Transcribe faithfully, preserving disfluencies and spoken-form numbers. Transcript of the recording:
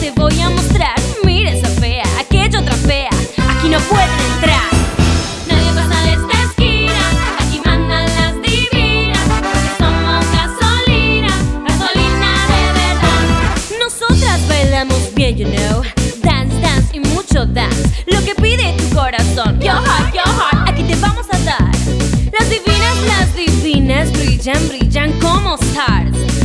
te voy a mostrar. Mira esa fea, aquella otra fea, aquí no pueden entrar. Nadie pasa de esta esquina, aquí mandan las divinas, porque somos gasolina, gasolina de verdad. Nosotras bailamos bien, you know, dance, dance y mucho dance, lo que pide tu corazón. Your heart, your heart, aquí te vamos a dar. Las divinas, las divinas brillan, brillan como stars.